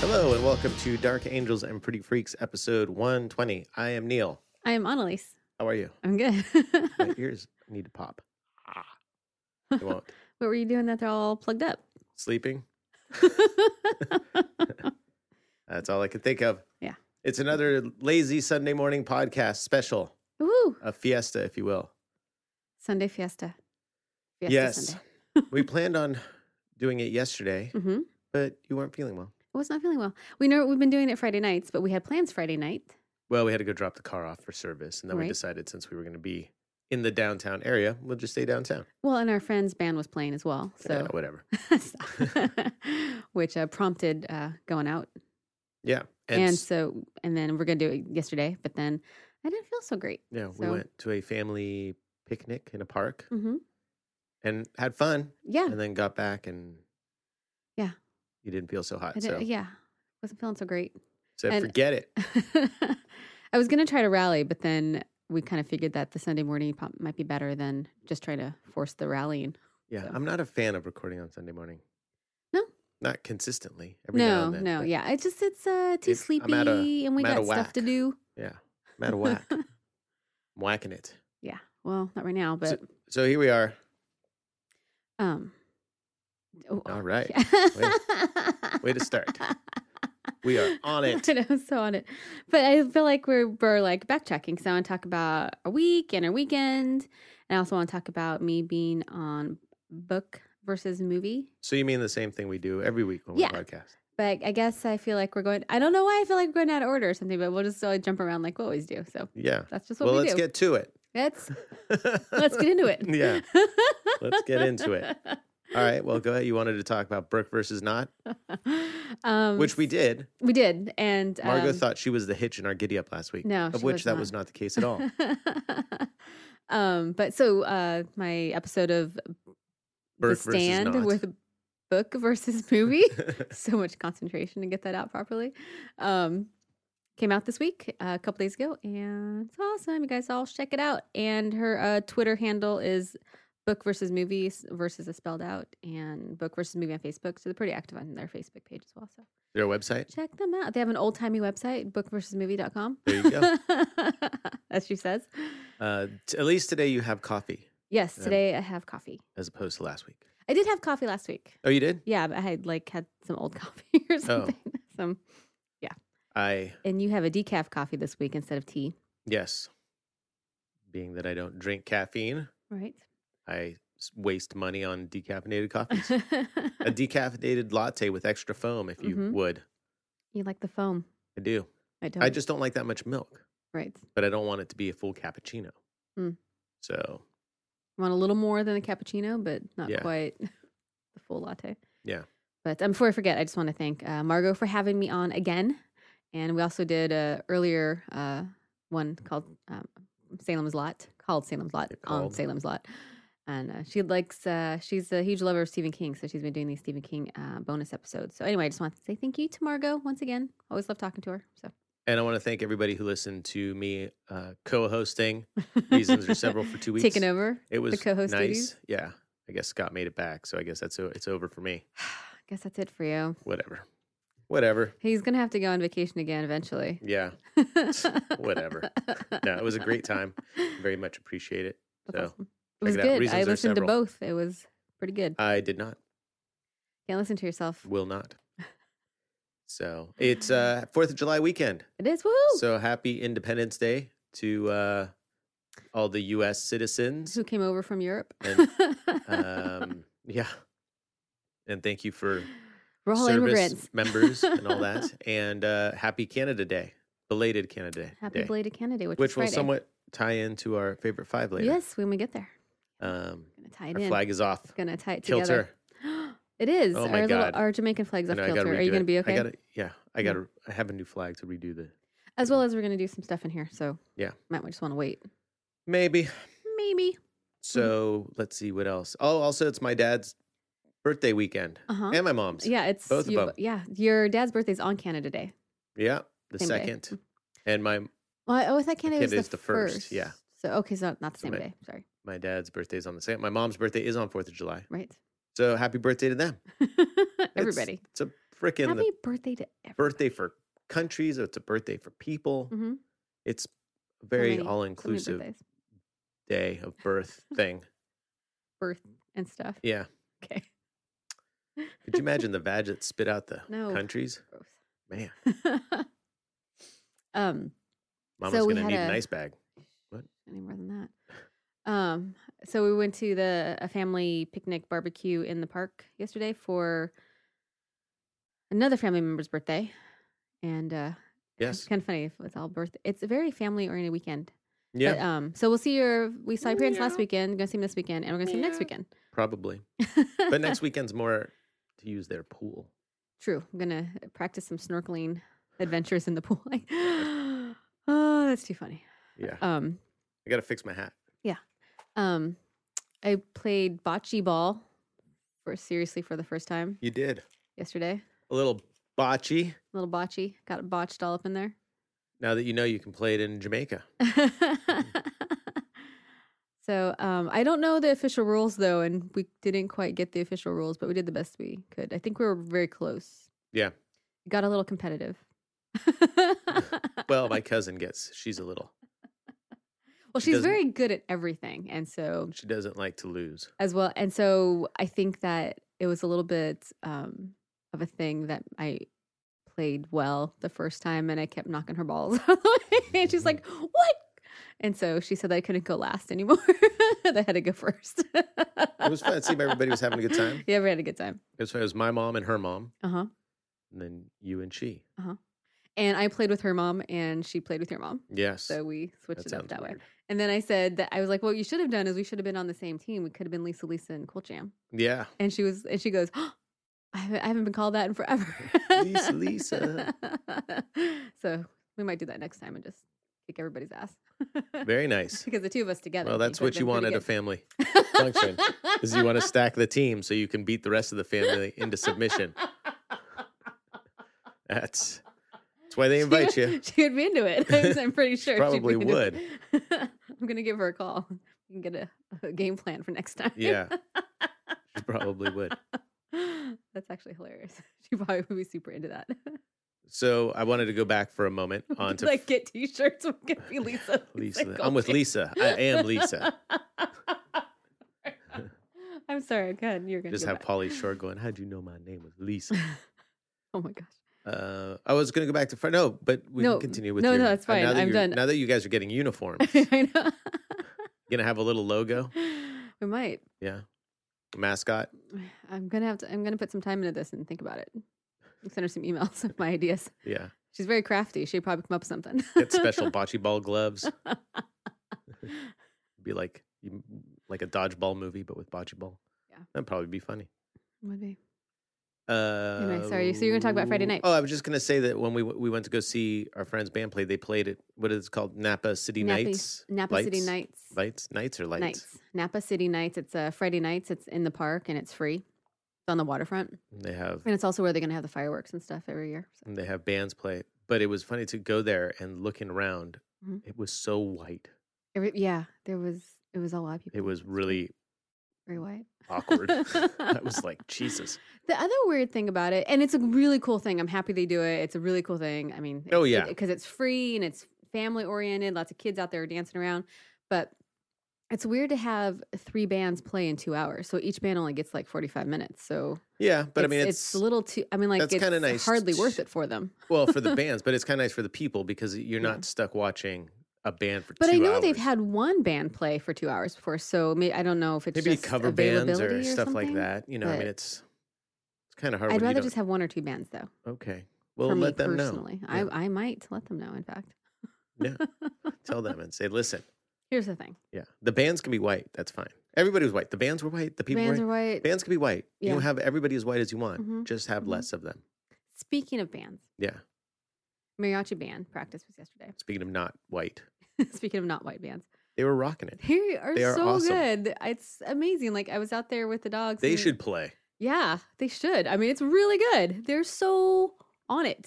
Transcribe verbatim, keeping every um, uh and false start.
Hello and welcome to Dark Angels and Pretty Freaks, episode one twenty. I am Neil. I am Annalise. How are you? I'm good. My ears need to pop. They won't. What were you doing that they're all plugged up? Sleeping. That's all I could think of. Yeah. It's another lazy Sunday morning podcast special. Woo! A fiesta, if you will. Sunday fiesta. Fiesta yes. Sunday. We planned on doing it yesterday, Mm-hmm. but you weren't feeling well. I was not feeling well. We know we've been doing it Friday nights, but we had plans Friday night. Well, we had to go drop the car off for service, and then Right. we decided since we were going to be in the downtown area, we'll just stay downtown. Well, and our friend's band was playing as well. So Yeah, whatever. which uh, prompted uh, going out. Yeah. And, And, s- so, and then we're going to do it yesterday, but then I didn't feel so great. yeah, we so- went to a family picnic in a park Mm-hmm. and had fun, Yeah. and then got back and Yeah. you didn't feel so hot. I So, did, yeah. Wasn't feeling so great. so and- forget it. I was going to try to rally, but then we kind of figured that the Sunday morning pop might be better than just trying to force the rallying. Yeah, So- I'm not a fan of recording on Sunday morning. No? Not consistently. Every now No, and then. no, but yeah. It's just, it's uh, too It- I'm sleepy at a- and we I'm at got a stuff to whack. do. Yeah, I'm out of whack. I'm whacking it. Yeah. Well, not right now, but, So here we are. um, oh, All right. yeah. Way to start. We are on it. I know, so on it. But I feel like we're we're like backtracking. So I want to talk about our week and our weekend. And I also want to talk about me being on book versus movie. So you mean the same thing we do every week when we Yeah. podcast? But I guess I feel like we're going. I don't know why I feel like we're going out of order or something. But we'll just uh, jump around like we always do. So Yeah. that's just what Well, we let's do. get to it. let's let's get into it. Yeah. Let's get into it. All right. Well, go ahead. You wanted to talk about Brooke versus Not, um, which we did. we did, and Margot um, thought she was the hitch in our giddy up last week. No, of she which was that not. was not the case at all. um, but so uh, my episode of Burke The versus Stand Not. with book versus movie. So much concentration to get that out properly. Um, came out this week, uh, a couple days ago, and it's awesome. You guys all check it out. And her uh, Twitter handle is book versus movies versus is spelled out, and book versus movie on Facebook. So they're pretty active on their Facebook page as well. So Their website. check them out. They have an old timey website, book versus movie dot com. There you go. As she says. Uh, t- at least today you have coffee Yes, Um, today I have coffee. as opposed to last week. I did have coffee last week. Oh, you did? Yeah, but I had like had some old coffee or something. Some, I, and you have a decaf coffee this week instead of tea, yes. Being that I don't drink caffeine, right? I s- waste money on decaffeinated coffees. A decaffeinated latte with extra foam, if you Mhm. would. You like the foam? I do. I don't. I just don't like that much milk, right. but I don't want it to be a full cappuccino. Mm. So, Want a little more than a cappuccino, but not Yeah. quite the full latte. Yeah. But um, before I forget, I just want to thank uh, Margot for having me on again, and we also did a earlier uh, one called um, Salem's Lot, called Salem's Lot Yeah, on called. Salem's Lot. And uh, she likes, uh, she's a huge lover of Stephen King, so she's been doing these Stephen King uh, bonus episodes. So anyway, I just want to say thank you to Margot once again. Always love talking to her. So and I want to thank everybody who listened to me uh, co-hosting. Reasons are several for two weeks. taking over. It was co-host nice. duties. Yeah. I guess Scott made it back, so I guess that's o- it's over for me. I guess that's it for you. Whatever. Whatever. He's gonna have to go on vacation again eventually. Yeah. Whatever. No, it was a great time. Very much appreciate it. That's So awesome. It was check it out. good. Reasons I are listened to several. both. It was pretty good. I did not. Can't listen to yourself. Will not. So it's uh Fourth of July weekend. It is woohoo. So happy Independence Day to uh all the U S citizens. Who came over from Europe? And, Um yeah. And thank you for We're all service immigrants. members and all that. And uh happy Canada Day. Belated Canada Day. Happy belated Canada Day, which, Which is will Friday. somewhat tie into our favorite five later. Yes, when we get there. Um Gonna tie it our in. flag is off. Gonna tie it Kilter. together. It is. Oh our my little God. our Jamaican flag's I off know, I gotta kilter. Are you redo gonna it. be okay? I gotta yeah, I gotta I have a new flag to redo the As well as we're gonna do some stuff in here, so Yeah. might just want to wait. maybe. Maybe. So let's see what else. Oh, also it's my dad's birthday weekend. Uh huh. And my mom's. Yeah, it's Both of you- them. Yeah, your dad's birthday's on Canada Day. Yeah, the Same day. second. And my Well, I- oh, I thought Canada was Canada's the, the first, yeah. So okay, so not the So same my- day. Sorry. my dad's birthday is on the second. My mom's birthday is on fourth of July. Right. So happy birthday to them. Everybody. It's a freaking Happy the birthday to everybody. birthday for countries. It's a birthday for people. Mm-hmm. It's a very many- all So many inclusive birthdays. day of birth thing. Birth and stuff. Yeah. Okay. Could you imagine the vag that spit out the No. countries? Gross. Man, um, Mama's So we gonna had need a- an ice bag. any more than that. Um, so we went to the a family picnic barbecue in the park yesterday for another family member's birthday, and uh, Yes. it's kind of funny if it's all birthday. It's a very family oriented weekend. Yeah, But, um, so we'll see your we saw your parents last Meow. weekend. Gonna see them this weekend, and we're gonna see them next Meow. weekend. probably. But next weekend's more to use their pool. True. I'm gonna practice some snorkeling adventures in the pool. Like, oh, that's too funny. Yeah. Um, I gotta fix my hat. um, I played bocce ball for seriously for the first time You did. yesterday. A little bocce. Little bocce, got it botched all up in there. Now that you know you can play it in Jamaica. So um, I don't know the official rules though, and we didn't quite get the official rules, but we did the best we could. I think we were very close. Yeah. Got a little competitive. Well, my cousin gets, she's a little. well, she she's doesn't- very good at everything, and so She doesn't like to lose. as well, and so I think that it was a little bit um, of a thing that I played well the first time, and I kept knocking her balls out of the way, and she's like, "What?" And so she said that I couldn't go last anymore. That I had to go first. It was fun. It seemed everybody was having a good time. Yeah, we had a good time. It was fun. It was my mom and her mom, Uh huh. and then you and she. And I played with her mom, and she played with your mom. Yes. So we switched that it up sounds that way. weird. And then I said that I was like, "What you should have done is we should have been on the same team. We could have been Lisa, Lisa, and Cool Jam." Yeah. And she was, and she goes, oh, I, haven't, I haven't been called that in forever. Lisa, Lisa. So we might do that next time and just kick everybody's ass. Very nice. Because the two of us together. Well, I that's think what we've you been want at pretty a family function, is you want to stack the team so you can beat the rest of the family into submission. That's that's why they invite she, you. She would be into it. I'm, I'm pretty sure. she'd probably be into would. it. I'm going to give her a call. We can get a, a game plan for next time. Yeah. She probably would. That's actually hilarious. She probably would be super into that. So I wanted to go back for a moment on to like get t-shirts. We can be Lisa. Lisa. I'm with Lisa. I am Lisa. I'm sorry. Go ahead. You're gonna Just go have back. Pauly Shore going, how'd you know my name was Lisa? Oh my gosh. Uh, I was going to go back to Fri- no, but we No, can continue with no, your, no, that's uh, fine. Now that I'm you're- done. Now that you guys are getting uniforms, I know. gonna have a little logo. We might. Yeah, mascot. I'm gonna have to. I'm gonna put some time into this and think about it. I'll send her some emails of my ideas. Yeah, She's very crafty. She'd probably come up with something. get special bocce ball gloves. Be like you- like a dodgeball movie, but with bocce ball. Yeah. That'd probably be funny. Would be. Uh, Anyway, sorry, so you're gonna talk about Friday night. Oh, I was just gonna say that when we we went to go see our friend's band play, they played it. What is it called? Napa City Napa, Nights. Napa City Lights? Nights. Lights, nights or lights? Nights. Napa City Nights. It's uh, Friday nights. It's in the park and it's free. It's on the waterfront, They have and it's also where they're gonna have the fireworks and stuff every year. So. and they have bands play. But it was funny to go there and looking around. Mhm. It was so white. Every, yeah, there was. It was a lot of people. It was really very white. awkward. I was like, Jesus. The other weird thing about it, and it's a really cool thing. I'm happy they do it. It's a really cool thing. I mean, Oh, yeah. because it's free and it's family oriented. Lots of kids out there dancing around, but it's weird to have three bands play in two hours. So each band only gets like forty-five minutes. So Yeah, but I it's, mean, it's, it's, a little too. I mean, like that's it's kinda nice hardly t- worth it for them. well for the bands, but it's kind of nice for the people because you're Yeah. not stuck watching a band for But two I know hours. they've had one band play for two hours before. So may, I don't know if it's maybe just cover bands availability or or stuff like something, that. You know, I mean, but it's it's kind of hard. I'd when you rather don't- just have one or two bands though. Okay, well, for me let them know. personally, Yeah. I I might let them know. In fact, Yeah, tell them and say, listen, here's the thing: yeah, the bands can be white. That's fine. Everybody was white. The bands were white. The people bands were are white. Bands can be white. You Yeah. don't have everybody as white as you want. Mhm. Just have Mhm. less of them. Speaking of bands, Yeah. mariachi band practice was yesterday. Speaking of not white, Speaking of not white bands, they were rocking it. they are, They are so awesome. good. It's amazing. Like I was out there with the dogs. They and- should play. Yeah, they should. I mean, it's really good. They're so on it.